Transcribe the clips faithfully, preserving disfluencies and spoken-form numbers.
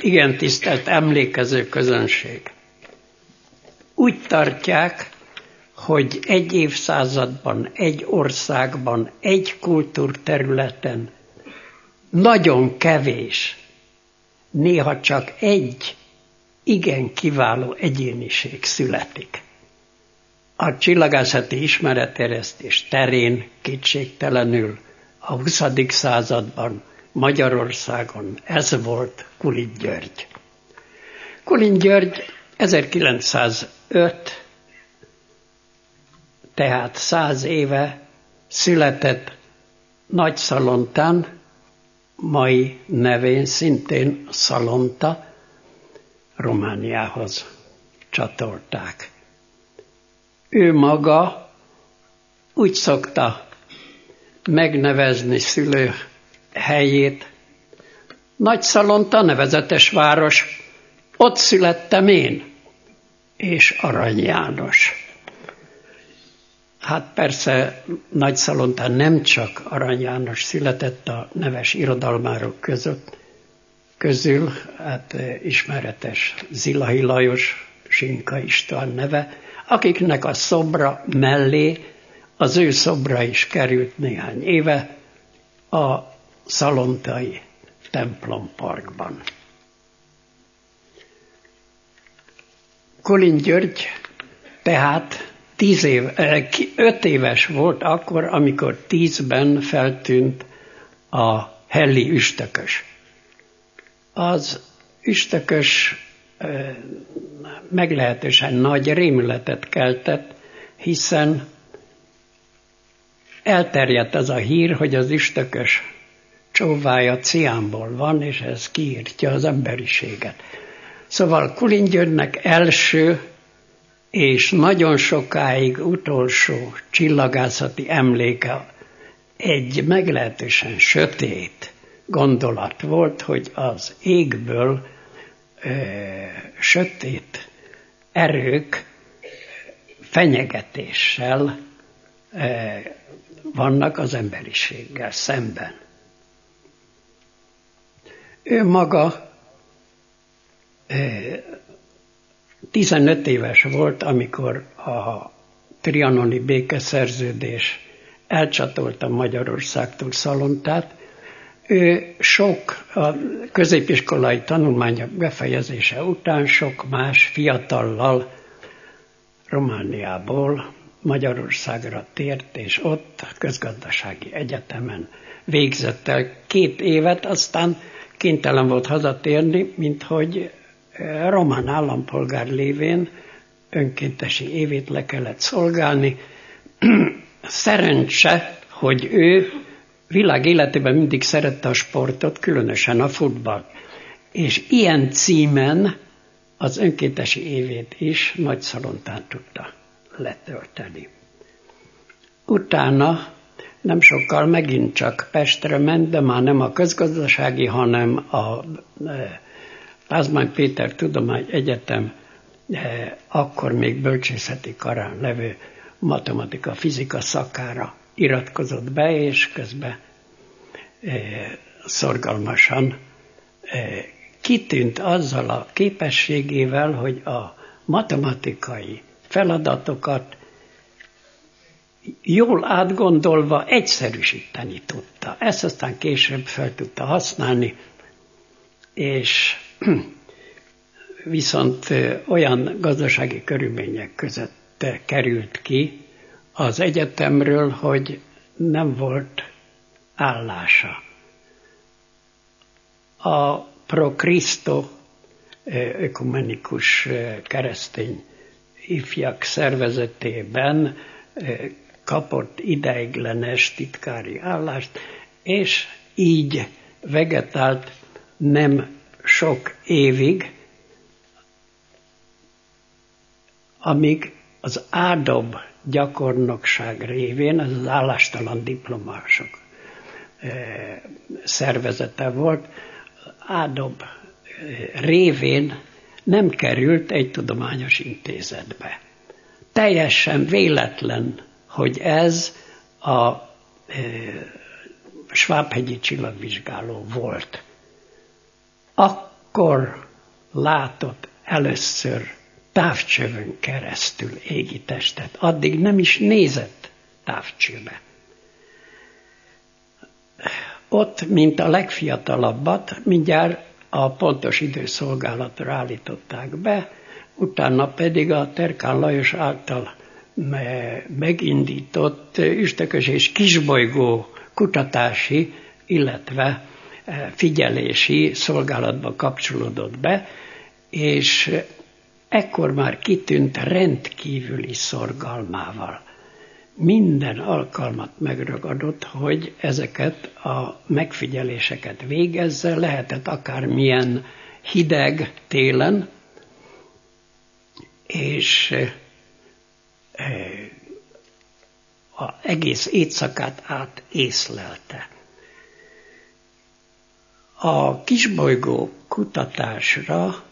Igen, tisztelt emlékező közönség! Úgy tartják, hogy egy évszázadban, egy országban, egy kultúrterületen nagyon kevés, néha csak egy igen kiváló egyéniség születik. A csillagászati ismeretterjesztés terén kétségtelenül a huszadik században Magyarországon ez volt Kulich György. Kulich György ezerkilencszázöt, tehát száz éve született Nagyszalontán, mai nevén szintén Szalonta, Romániához csatolták. Ő maga úgy szokta megnevezni szülőhelyét: Nagyszalonta, nevezetes város, ott születtem én, és Arany János. Hát persze Nagyszalontán nem csak Arany János született a neves irodalmárok között, közül, hát ismeretes Zilahi Lajos, Sinka István neve, akiknek a szobra mellé az ő szobra is került néhány éve a szalontai templomparkban. Kulich György tehát tíz év, öt éves volt akkor, amikor tízben feltűnt a helli üstökös. Az üstökös meglehetősen nagy rémületet keltett, hiszen elterjedt az a hír, hogy az üstökös csóvája ciánból van, és ez kiírtja az emberiséget. Szóval Kulich Györgynek első és nagyon sokáig utolsó csillagászati emléke egy meglehetősen sötét gondolat volt, hogy az égből ö, sötét erők fenyegetéssel ö, vannak az emberiséggel szemben. Ő maga ö, tizenöt éves volt, amikor a trianoni békeszerződés elcsatolta Magyarországtól Szalontát. Ő sok a középiskolai tanulmányok befejezése után sok más fiatallal Romániából Magyarországra tért, és ott a közgazdasági egyetemen végzett el két évet, aztán kénytelen volt hazatérni, minthogy román állampolgár lévén önkéntesi évét le kellett szolgálni. Szerencse, hogy ő világ életében mindig szerette a sportot, különösen a futballt. És ilyen címen az önkéntesi évét is Nagyszalontán tudta letölteni. Utána nem sokkal megint csak Pestre ment, de már nem a közgazdasági, hanem a Pázmány Péter Tudomány Egyetem akkor még bölcsészeti karán levő matematika-fizika szakára iratkozott be, és közben e, szorgalmasan e, kitűnt azzal a képességével, hogy a matematikai feladatokat jól átgondolva egyszerűsíteni tudta. Ezt aztán később fel tudta használni, és viszont olyan gazdasági körülmények között került ki az egyetemről, hogy nem volt állása. A Pro Christo ökumenikus keresztény ifjak szervezetében kapott ideiglenes titkári állást, és így vegetált nem sok évig, amíg az ádob gyakornokság révén, ez az állástalan diplomások szervezete volt, ádob révén nem került egy tudományos intézetbe. Teljesen véletlen, hogy ez a e, Svábhegyi csillagvizsgáló volt. A akkor látott először távcsövön keresztül égitestet. Addig nem is nézett távcsőbe. Ott, mint a legfiatalabbat, mindjárt a pontos időszolgálatra állították be, utána pedig a Terkán Lajos által megindított üstökös és kisbolygó kutatási, illetve figyelési szolgálatba kapcsolódott be, és ekkor már kitűnt rendkívüli szorgalmával. Minden alkalmat megragadott, hogy ezeket a megfigyeléseket végezze, lehetett akármilyen hideg télen, és az egész éjszakát át észlelte. A kisbolygó kutatásra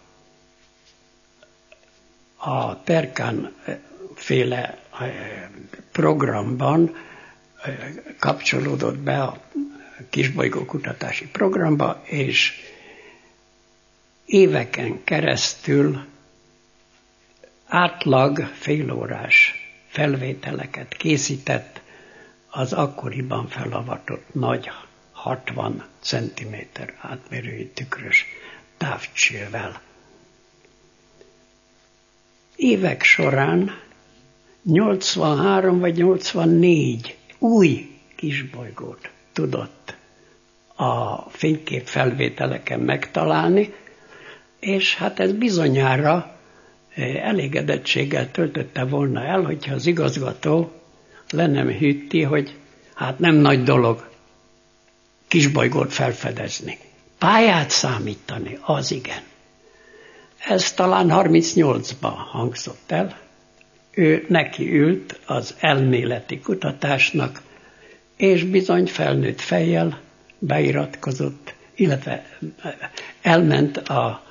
a Terkán féle programban kapcsolódott be a kisbolygó kutatási programba, és éveken keresztül átlag félórás felvételeket készített az akkoriban felavatott nagy hatvan centiméter átmérőjű tükrös távcsővel. Évek során nyolcvanhárom vagy nyolcvannégy új kisbolygót tudott a fénykép felvételeken megtalálni, és hát ez bizonyára elégedettséggel töltötte volna el, hogyha az igazgató le nem hűtti, hogy hát nem nagy dolog kisbolygót felfedezni. Pályát számítani, az igen. Ez talán harmincnyolcban hangzott el. Ő neki ült az elméleti kutatásnak, és bizony felnőtt fejjel beiratkozott, illetve elment a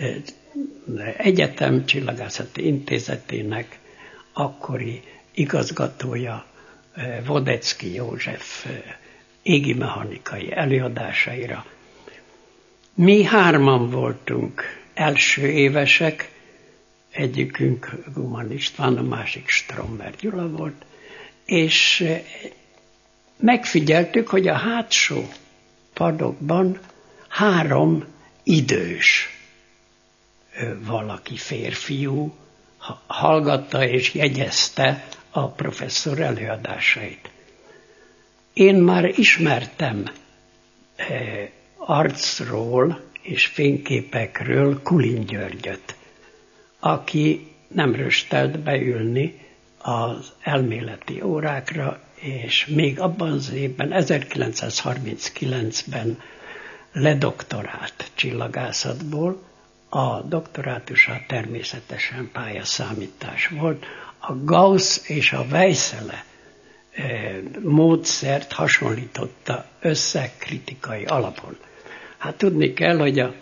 egyetem csillagászati intézetének akkori igazgatója, Vodecki József égimechanikai előadásaira. Mi hárman voltunk első évesek, egyikünk Guman István, a másik Stromberg Gyula volt, és megfigyeltük, hogy a hátsó padokban három idős valaki, férfiú hallgatta és jegyezte a professzor előadásait. Én már ismertem eh, arcról és fényképekről Kulin Györgyöt, aki nem röstelt beülni az elméleti órákra, és még abban az évben, ezerkilencszázharminckilencben ledoktorált csillagászatból. A doktorátusa természetesen pályaszámítás volt. A Gauss és a Weissele módszert hasonlította össze kritikai alapon. Hát tudni kell, hogy a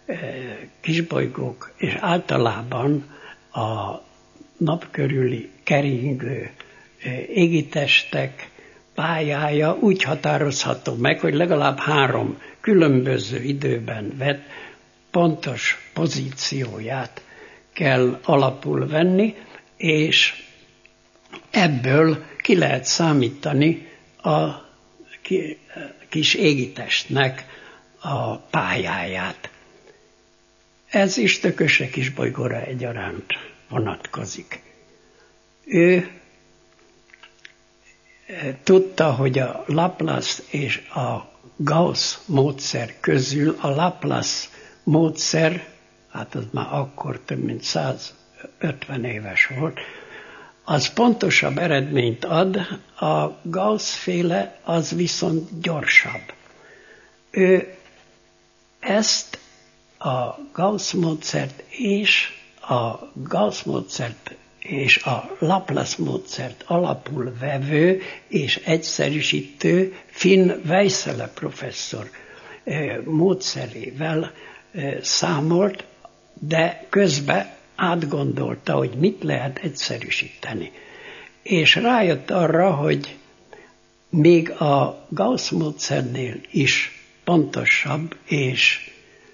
kisbolygók és általában a nap körüli keringő égitestek pályája úgy határozható meg, hogy legalább három különböző időben vett pontos pozícióját kell alapul venni, és ebből ki lehet számítani a kis égitestnek a pályáját. Ez is tökösre kisbolygóra egyaránt vonatkozik. Ő tudta, hogy a Laplace és a Gauss módszer közül a Laplace módszer, hát az már akkor több mint százötven éves volt, az pontosabb eredményt ad, a Gauss-féle az viszont gyorsabb. Ő ezt a Gauss módszert és a Gauss módszert és a Laplace módszert alapul vevő és egyszerűsítő Finn Weissele professzor módszerével számolt, de közben átgondolta, hogy mit lehet egyszerűsíteni. És rájött arra, hogy még a Gauss módszernél is pontosabb és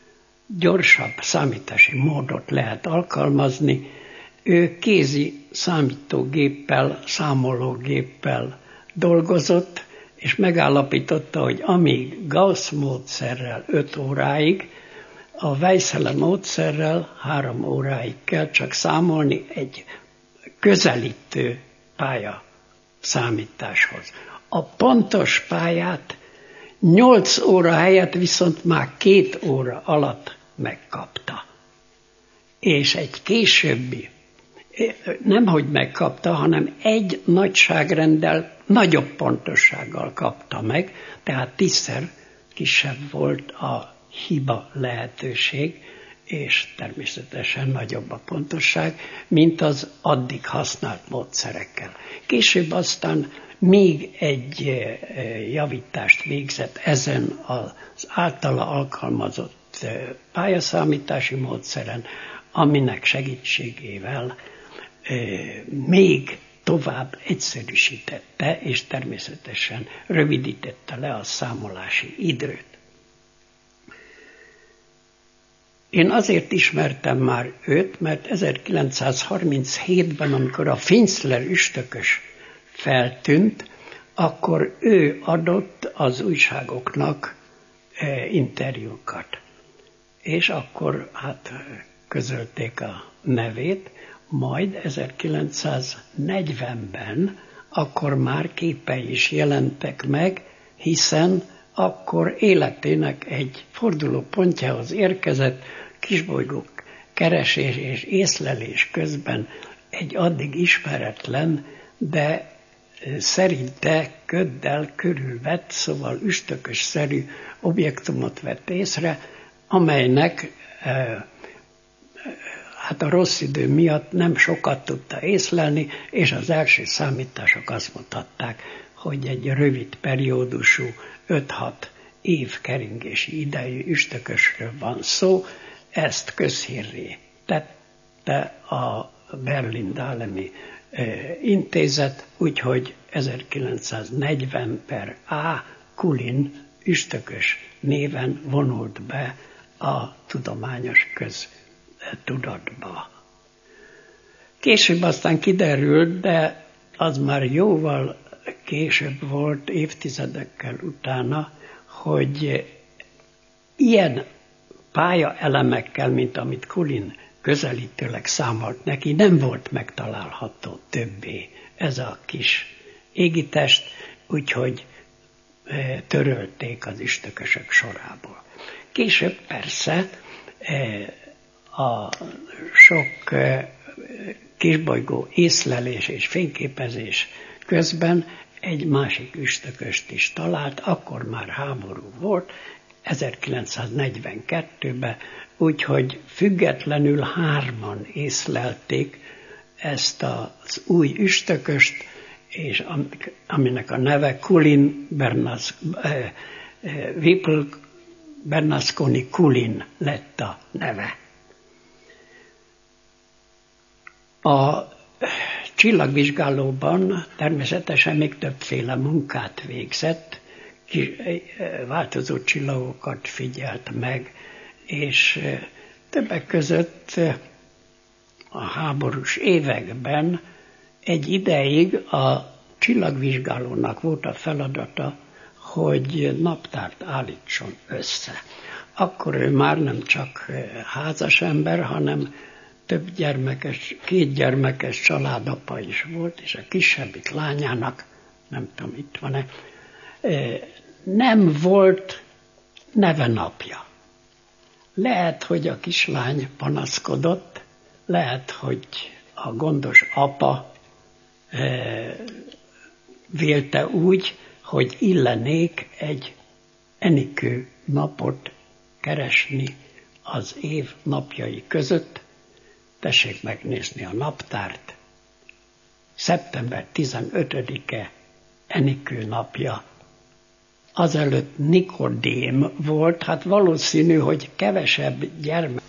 gyorsabb számítási módot lehet alkalmazni. Ő kézi számítógéppel, számológéppel dolgozott, és megállapította, hogy amíg Gauss módszerrel öt óráig, a Weissele módszerrel három óráig kell csak számolni egy közelítő pálya számításhoz. A pontos pályát nyolc óra helyett viszont már két óra alatt megkapta. És egy későbbi, nemhogy megkapta, hanem egy nagyságrenddel, nagyobb pontossággal kapta meg, tehát tízszer kisebb volt a hiba lehetőség, és természetesen nagyobb a pontosság, mint az addig használt módszerekkel. Később aztán még egy javítást végzett ezen az általa alkalmazott pályaszámítási módszeren, aminek segítségével még tovább egyszerűsítette, és természetesen rövidítette le a számolási időt. Én azért ismertem már őt, mert ezerkilencszázharminchétben, amikor a Finzler üstökös feltűnt, akkor ő adott az újságoknak interjúkat. És akkor hát közölték a nevét, majd ezerkilencszáznegyvenben akkor már képei is jelentek meg, hiszen akkor életének egy fordulópontjához érkezett, kisbolygók keresés és észlelés közben egy addig ismeretlen, de szerinte köddel körülvett, szóval üstökös-szerű objektumot vett észre, amelynek hát a rossz idő miatt nem sokat tudta észlelni, és az első számítások azt mutatták, hogy egy rövid periódusú öt-hat év keringési idejű üstökösről van szó. Ezt közhírré tette a Berlin-Dahlemi intézet, úgyhogy ezerkilencszáznegyven per A. Kulin üstökös néven vonult be a tudományos köztudatba. Később aztán kiderült, de az már jóval később volt, évtizedekkel utána, hogy ilyen pályaelemekkel, mint amit Kulin közelítőleg számolt neki, nem volt megtalálható többé ez a kis égitest, úgyhogy törölték az üstökösök sorából. Később persze a sok kisbolygó észlelés és fényképezés közben egy másik üstököst is talált, akkor már háború volt, ezerkilencszáznegyvenkettőben, úgyhogy függetlenül hárman észlelték ezt az új üstököst, és aminek a neve Kulin Bernas, eh, eh, Whipple Bernasconi Kulin lett a neve. A csillagvizsgálóban természetesen még többféle munkát végzett, változó csillagokat figyelt meg, és többek között a háborús években egy ideig a csillagvizsgálónak volt a feladata, hogy naptárt állítson össze. Akkor ő már nem csak házas ember, hanem több gyermekes, két gyermekes családapa is volt, és a kisebbik lányának, nem tudom, itt van-e, nem volt nevenapja. Lehet, hogy a kislány panaszkodott, lehet, hogy a gondos apa vélte úgy, hogy illenék egy Enikő napot keresni az év napjai között. Tessék megnézni a naptárt. szeptember tizenötödike Enikő napja. Azelőtt Nikodém volt, hát valószínű, hogy kevesebb gyermek.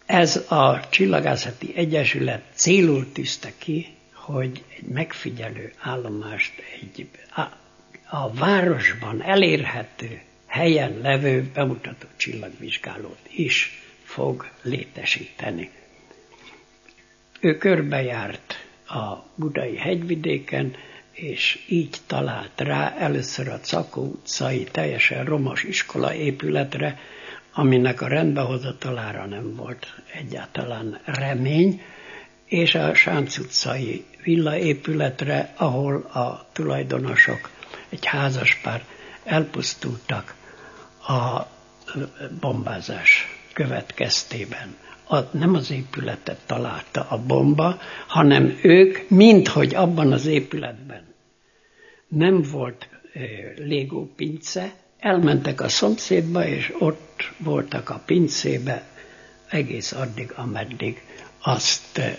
Ez a Csillagászati Egyesület célul tűzte ki, hogy egy megfigyelő állomást, egy a, a városban elérhető helyen levő bemutató csillagvizsgálót is fog létesíteni. Ő körbejárt a budai hegyvidéken, és így talált rá először a Czakó utcai teljesen romos iskola épületre, aminek a rendbehozatalára nem volt egyáltalán remény, és a Sánc utcai villaépületre, ahol a tulajdonosok, egy házaspár elpusztultak a bombázás következtében. A, nem az épületet találta a bomba, hanem ők, minthogy abban az épületben nem volt e, légópince, elmentek a szomszédba, és ott voltak a pincébe egész addig, ameddig azt e,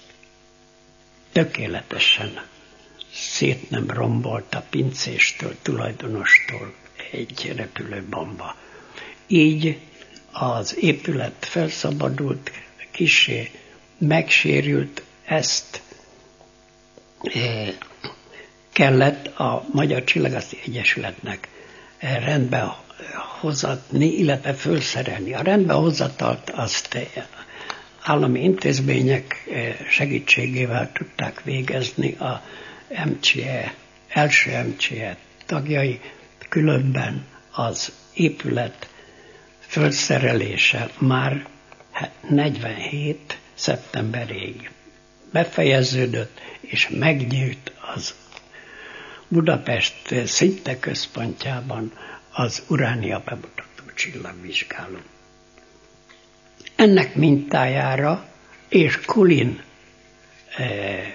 tökéletesen szét nem rombolt a pincéstől, tulajdonostól egy repülőbomba. Így az épület felszabadult, kissé megsérült, ezt e, kellett a Magyar Csillagászati Egyesületnek rendbe hozatni, illetve fölszerelni. A rendbehozatalt azt állami intézmények segítségével tudták végezni a em cé e, első em cé e tagjai, különben az épület fölszerelése már negyvenhét szeptemberig befejeződött, és megnyílt az Budapest szinte központjában az Uránia bemutató csillagvizsgáló. Ennek mintájára és Kulin eh,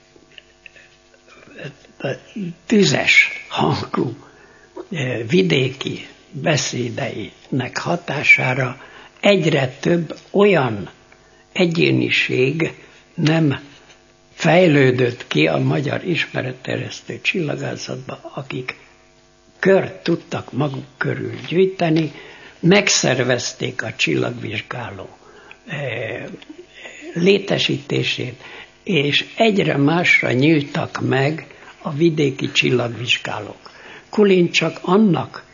tüzes hangú eh, vidéki beszédeinek hatására egyre több olyan egyéniség nem fejlődött ki a magyar ismeretterjesztő csillagászatba, akik kört tudtak maguk körül gyűjteni, megszervezték a csillagvizsgáló létesítését, és egyre másra nyíltak meg a vidéki csillagvizsgálók. Kulin csak annak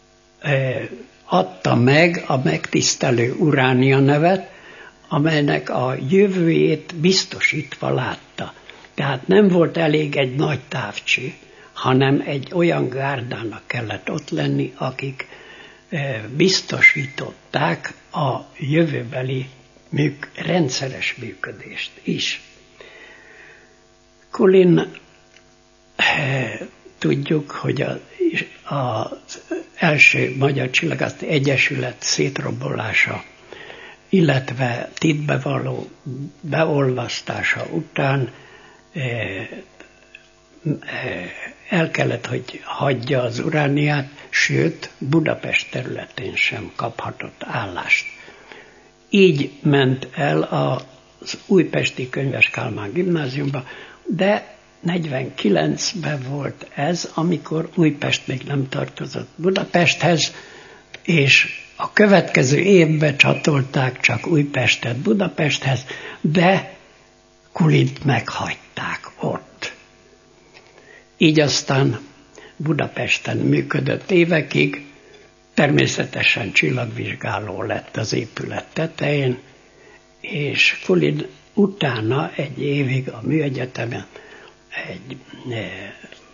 adta meg a megtisztelő Uránia nevet, amelynek a jövőjét biztosítva látta. Tehát nem volt elég egy nagy távcsi, hanem egy olyan gárdának kellett ott lenni, akik biztosították a jövőbeli műk, rendszeres működést is. Kulin, tudjuk, hogy az első Magyar Csillagászati Egyesület szétrombolása, illetve titkbevalló beolvasztása után el kellett, hogy hagyja az Urániát, sőt, Budapest területén sem kaphatott állást. Így ment el az újpesti Könyves Kálmán gimnáziumba, de negyvenkilencben volt ez, amikor Újpest még nem tartozott Budapesthez, és a következő évben csatolták csak Újpestet Budapesthez, de Kulint meghagyták ott. Így aztán Budapesten működött évekig, természetesen csillagvizsgáló lett az épület tetején, és Kulin utána egy évig a Műegyetemen egy e,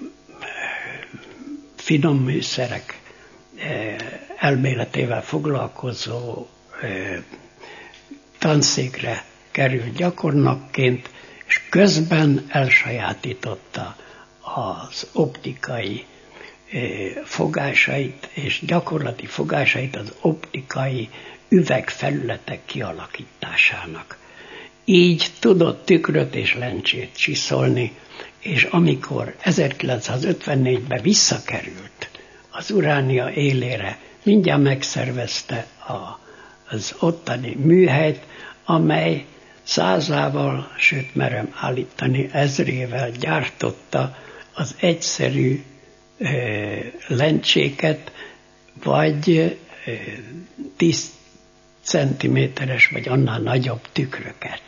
finom műszerek e, elméletével foglalkozó e, tanszékre került gyakornokként, és közben elsajátította az optikai e, fogásait és gyakorlati fogásait az optikai üvegfelületek kialakításának. Így tudott tükröt és lencsét csiszolni, és amikor ezerkilencszázötvennégyben visszakerült az Uránia élére, mindjárt megszervezte a, az ottani műhelyt, amely százával, sőt merem állítani ezrével gyártotta az egyszerű e, lencséket, vagy e, tiszt centiméteres vagy annál nagyobb tükröket.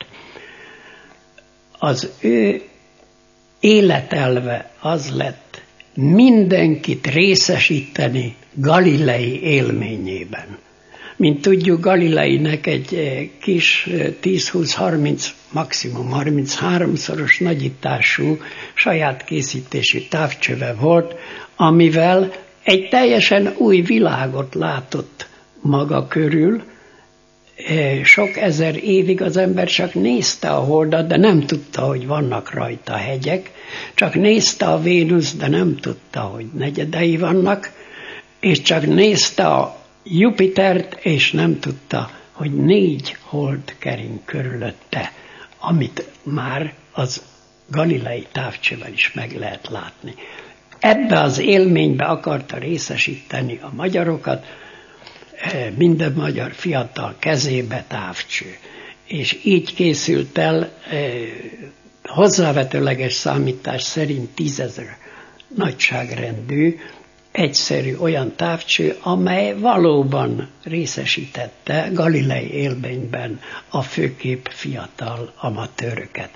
Az ő életelve az lett mindenkit részesíteni Galilei élményében. Mint tudjuk, Galileinek egy kis tíz-húsz-harminc, maximum harmincháromszoros nagyítású saját készítésű távcsöve volt, amivel egy teljesen új világot látott maga körül. Sok ezer évig az ember csak nézte a holdat, de nem tudta, hogy vannak rajta hegyek, csak nézte a Vénusz, de nem tudta, hogy negyedei vannak, és csak nézte a Jupitert, és nem tudta, hogy négy hold kering körülötte, amit már az Galilei távcsővel is meg lehet látni. Ebbe az élménybe akarta részesíteni a magyarokat, minden magyar fiatal kezébe távcső. És így készült el hozzávetőleges számítás szerint tízezer nagyságrendű, egyszerű olyan távcső, amely valóban részesítette Galilei élményben a főképp fiatal amatőröket.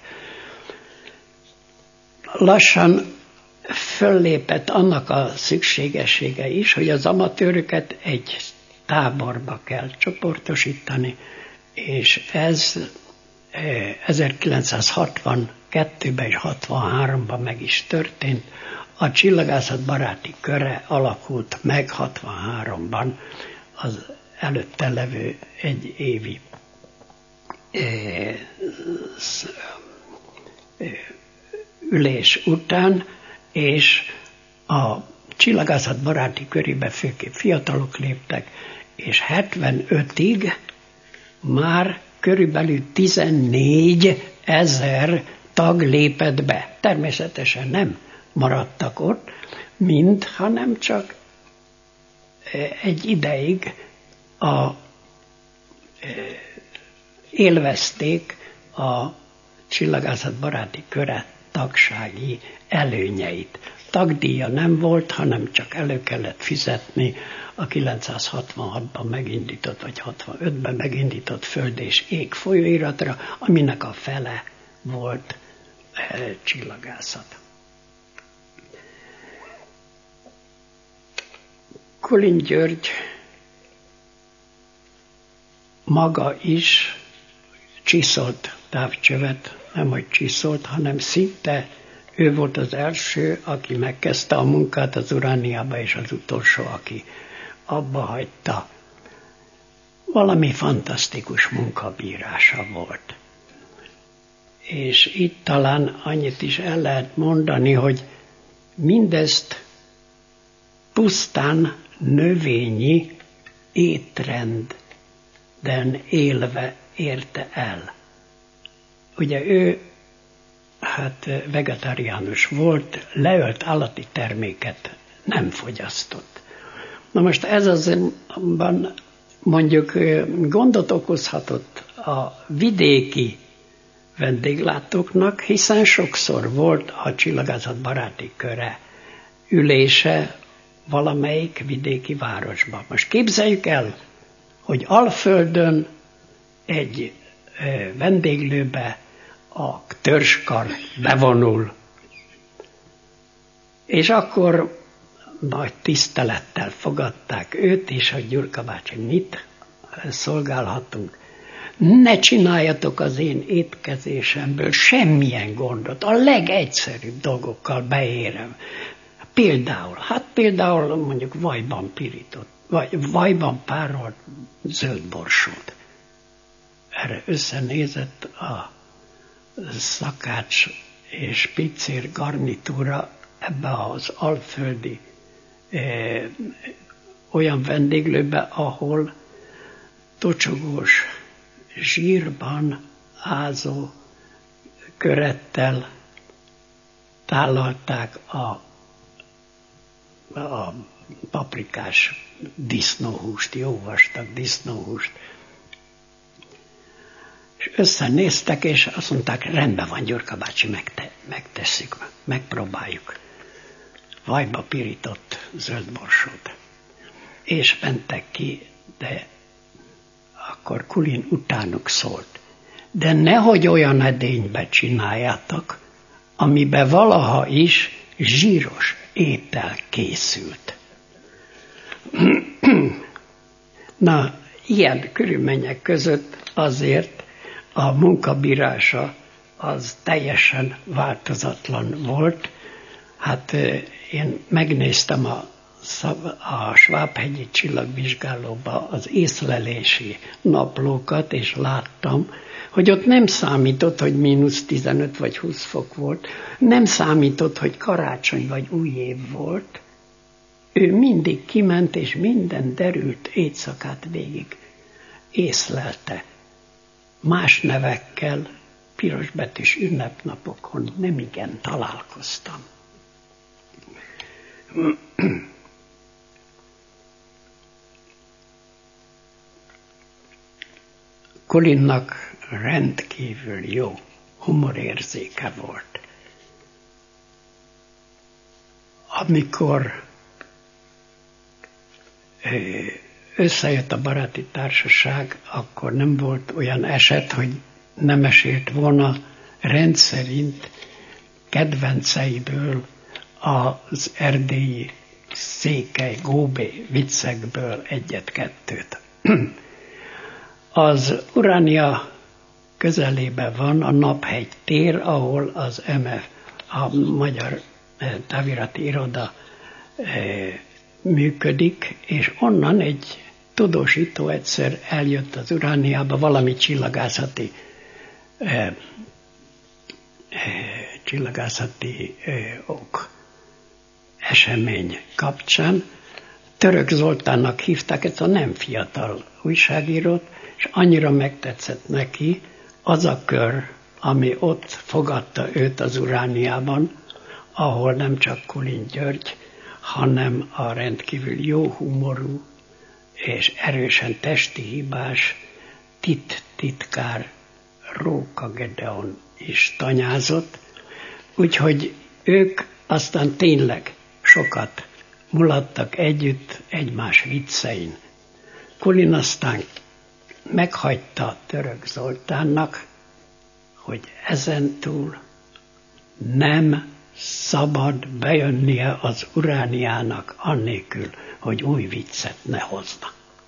Lassan föllépett annak a szükségessége is, hogy az amatőröket egy táborba kell csoportosítani, és ez ezerkilencszázhatvankettőben és hatvanháromban meg is történt. A csillagászat baráti köre alakult meg hatvanháromban az előtte levő egy évi ülés után, és a csillagászat baráti körébe főképp fiatalok léptek, és hetvenötig már körülbelül tizennégy ezer tag lépett be. Természetesen nem maradtak ott, mind, hanem csak egy ideig a, élvezték a csillagászat baráti köre tagsági előnyeit. Tagdíja nem volt, hanem csak elő kellett fizetni a kilencszázhatvanhatban megindított, vagy hatvanötben megindított Föld és Ég folyóiratra, aminek a fele volt e, csillagászat. Kulin György maga is csiszolt távcsövet, nem hogy csiszolt, hanem szinte ő volt az első, aki megkezdte a munkát az Urániába, és az utolsó, aki abba hagyta. Valami fantasztikus munkabírása volt. És itt talán annyit is el lehet mondani, hogy mindezt pusztán növényi étrenden élve érte el. Ugye ő hát vegetáriánus volt, leölt állati terméket nem fogyasztott. Na most ez azonban mondjuk gondot okozhatott a vidéki vendéglátóknak, hiszen sokszor volt a csillagászat baráti köre ülése valamelyik vidéki városban. Most képzeljük el, hogy Alföldön egy vendéglőbe a törzskar bevonul, és akkor nagy tisztelettel fogadták őt, és hogy Gyurka bácsi, mit szolgálhatunk. Ne csináljatok az én étkezésemből semmilyen gondot, a legegyszerűbb dolgokkal beérem. Például, hát például mondjuk vajban pirított, vagy vajban párolt zöld borsót. Erre összenézett a szakács és pincér garnitúra ebbe az alföldi eh, olyan vendéglőbe, ahol tocsogós zsírban ázó körettel tálalták a, a paprikás disznóhúst, jó vastag disznóhúst. És összenéztek, és azt mondták, rendben van, Gyurka bácsi, megte, megtesszük, megpróbáljuk. Vajba pirított zöld borsót. És mentek ki, de a akkor Kulin utánuk szólt. De nehogy olyan edénybe csináljátok, amiben valaha is zsíros étel készült. Na, ilyen körülmények között azért a munkabírása az teljesen változatlan volt. Hát én megnéztem a, a Svábhegyi csillagvizsgálóba az észlelési naplókat, és láttam, hogy ott nem számított, hogy mínusz tizenöt vagy húsz fok volt, nem számított, hogy karácsony vagy új év volt. Ő mindig kiment, és minden derült éjszakát végig észlelte. Más nevekkel, pirosbetűs ünnepnapokon nemigen találkoztam. Kulinnak rendkívül jó humorérzéke volt. Amikor összejött a baráti társaság, akkor nem volt olyan eset, hogy nem mesélt volna rendszerint kedvenceiből, az erdélyi székely, góbé viccekből egyet-kettőt. Az Uránia közelében van a Naphegy tér, ahol az em e, a Magyar Távirati Iroda működik, és onnan egy tudósító egyszer eljött az Urániába valami csillagászati eh, eh, csillagászati eh, ok esemény kapcsán. Török Zoltánnak hívták, ez a nem fiatal újságírót, és annyira megtetszett neki az a kör, ami ott fogadta őt az Urániában, ahol nem csak Kulin György, hanem a rendkívül jó humorú és erősen testi hibás tit titkár Róka Gedeon is tanyázott, úgyhogy ők aztán tényleg sokat mulattak együtt egymás viccein. Kulin aztán meghagyta Török Zoltánnak, hogy ezentúl nem szabad bejönnie az Urániának annélkül, hogy új viccet ne hozna.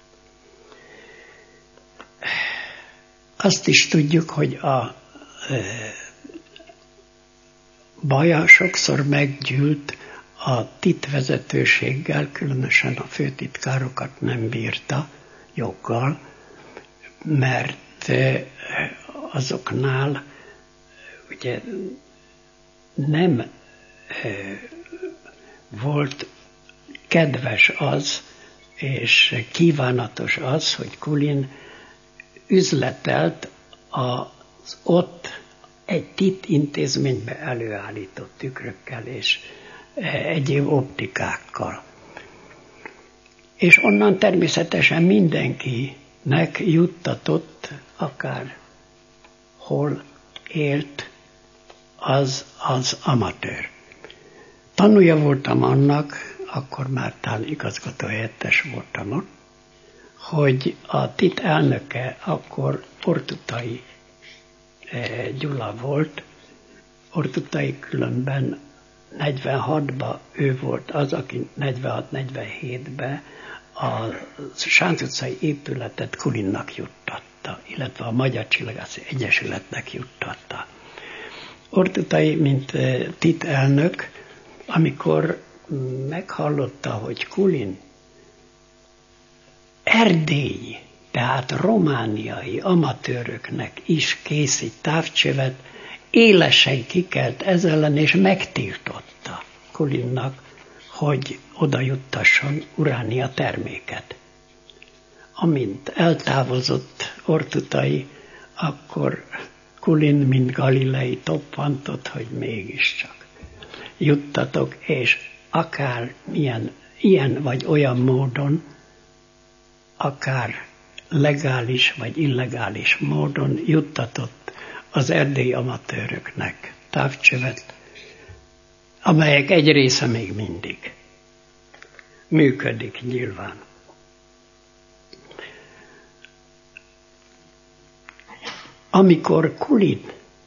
Azt is tudjuk, hogy a e, baja sokszor meggyűlt a titvezetőséggel, különösen a főtitkárokat nem bírta joggal, mert azoknál ugye nem e, volt kedves az, és kívánatos az, hogy Kulin üzletelt az ott egy tit intézménybe előállított tükrökkel és egyéb optikákkal. És onnan természetesen mindenkinek juttatott, akár hol élt, az az amatőr. Tanúja voltam annak, akkor már talán igazgatóhelyettes voltam ott, hogy a tit elnöke akkor Ortutai Gyula volt. Ortutai különben negyvenhatban ő volt az, aki negyvenhat negyvenhétben a Sánc utcai épületet Kulinnak juttatta, illetve a Magyar Csillagászi Egyesületnek juttatta. Ortutai, mint tit elnök, amikor meghallotta, hogy Kulin erdélyi, tehát romániai amatőröknek is készít távcsövet, élesen kikelt ez ellen, és megtiltotta Kulinnak, hogy oda juttasson Uránia terméket. Amint eltávozott Ortutai, akkor Kulin, mint Galilei toppantott, hogy mégiscsak juttatok, és akár milyen, ilyen vagy olyan módon, akár legális vagy illegális módon juttatott az erdélyi amatőröknek távcsövet, amelyek egy része még mindig működik nyilván. amikor Kulin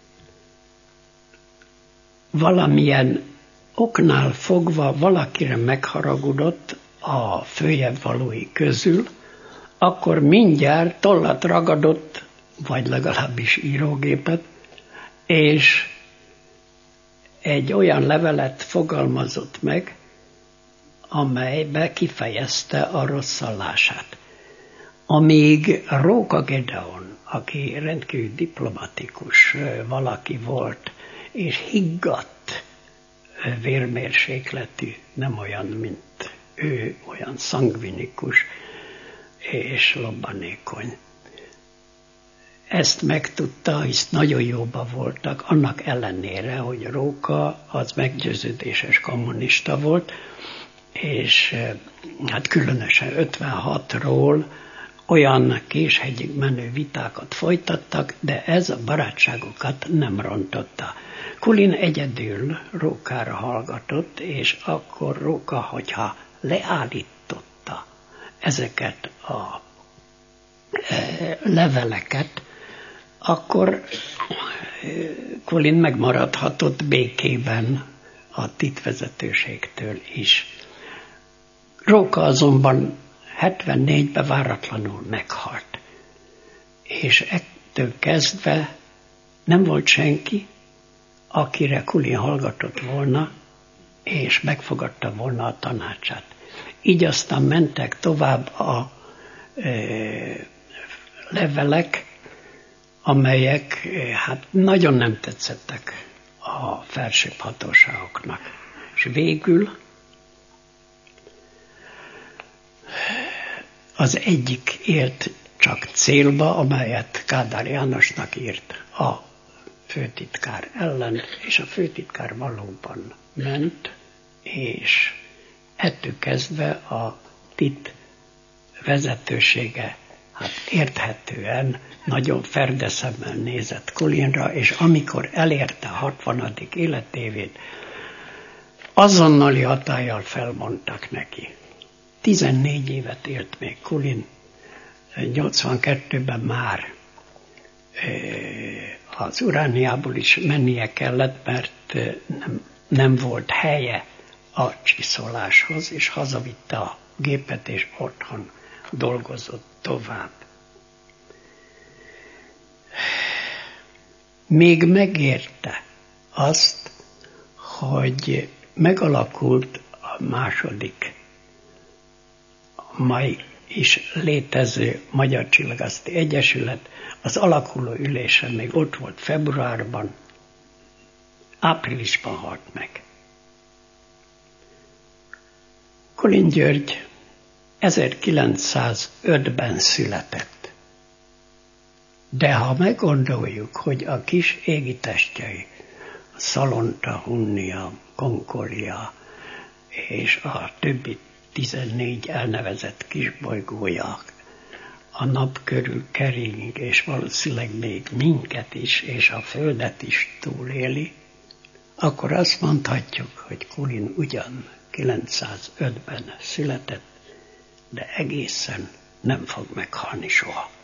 valamilyen oknál fogva valakire megharagudott a följebb valói közül, akkor mindjárt tollat ragadott, vagy legalábbis írógépet, és egy olyan levelet fogalmazott meg, amelybe kifejezte a rosszallását. Amíg Róka Gedeon, aki rendkívül diplomatikus valaki volt, és higgadt vérmérsékletű, nem olyan, mint ő, olyan szangvinikus és lobbanékony. Ezt megtudta, hisz nagyon jóban voltak, annak ellenére, hogy Róka az meggyőződéses kommunista volt, és hát különösen ötvenhatról olyan késhegyig menő vitákat folytattak, de ez a barátságokat nem rontotta. Kulin egyedül Rókára hallgatott, és akkor Róka, hogyha leállította ezeket a leveleket, akkor Kulin megmaradhatott békében a titvezetőségtől is. Róka azonban hetvennégyben váratlanul meghalt, és ettől kezdve nem volt senki, akire Kulin hallgatott volna, és megfogadta volna a tanácsát. Így aztán mentek tovább a e, levelek, amelyek hát nagyon nem tetszettek a felsőbb hatóságoknak. És végül az egyik ért csak célba, amelyet Kádár Jánosnak írt a főtitkár ellen, és a főtitkár valóban ment, és ettől kezdve a tit vezetősége hát érthetően nagyon ferdeszemmel nézett Kulinra, és amikor elérte a hatvanadik életévét, azonnali hatállyal felmondtak neki. tizennégy évet élt még Kulin, nyolcvankettőben már az Urániából is mennie kellett, mert nem, nem volt helye a csiszoláshoz, és hazavitte a gépet, és otthon dolgozott tovább. Még megérte azt, hogy megalakult a második, a mai is létező Magyar Csillagászati Egyesület, az alakuló ülésen még ott volt februárban, áprilisban halt meg. Kulin György ezerkilencszázötben született. De ha meggondoljuk, hogy a kis égitestjei, a Szalonta, Hunnia, Concordia és a többi tizennégy elnevezett kisbolygója a nap körül kering, és valószínűleg még minket is, és a Földet is túléli, akkor azt mondhatjuk, hogy Kulin ugyan kilencszázötben született, de egészen nem fog meghalni soha.